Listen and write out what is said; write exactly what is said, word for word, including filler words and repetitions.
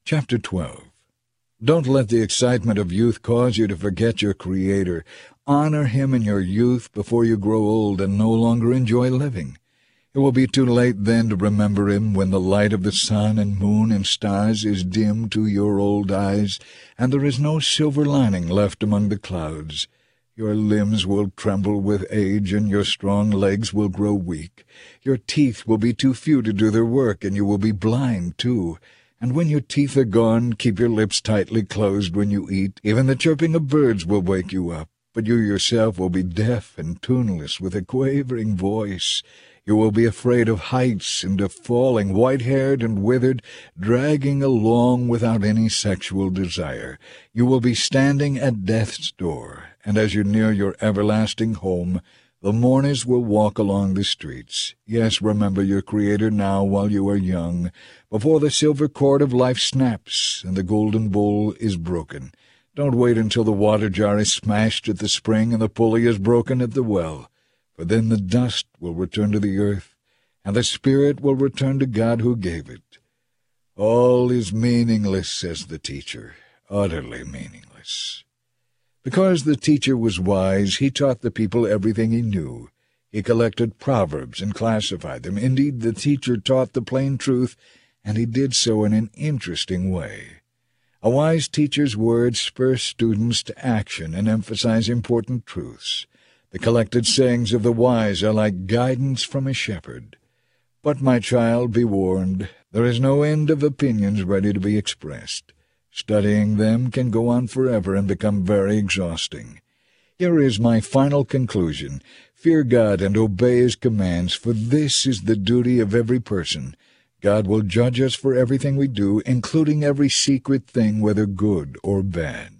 Chapter twelve. Don't let the excitement of youth cause you to forget your Creator. Honor Him in your youth before you grow old and no longer enjoy living. It will be too late then to remember Him when the light of the sun and moon and stars is dim to your old eyes, and there is no silver lining left among the clouds. Your limbs will tremble with age, and your strong legs will grow weak. Your teeth will be too few to do their work, and you will be blind, too. And when your teeth are gone, keep your lips tightly closed when you eat. Even the chirping of birds will wake you up, but you yourself will be deaf and tuneless with a quavering voice. You will be afraid of heights and of falling, white-haired and withered, dragging along without any sexual desire. You will be standing at death's door, and as you near your everlasting home, the mourners will walk along the streets. Yes, remember your Creator now while you are young, before the silver cord of life snaps and the golden bowl is broken. Don't wait until the water jar is smashed at the spring and the pulley is broken at the well, for then the dust will return to the earth, and the spirit will return to God who gave it. All is meaningless, says the teacher, utterly meaningless. Because the teacher was wise, he taught the people everything he knew. He collected proverbs and classified them. Indeed, the teacher taught the plain truth, and he did so in an interesting way. A wise teacher's words spur students to action and emphasize important truths. The collected sayings of the wise are like guidance from a shepherd. But, my child, be warned, there is no end of opinions ready to be expressed. Studying them can go on forever and become very exhausting. Here is my final conclusion. Fear God and obey His commands, for this is the duty of every person. God will judge us for everything we do, including every secret thing, whether good or bad.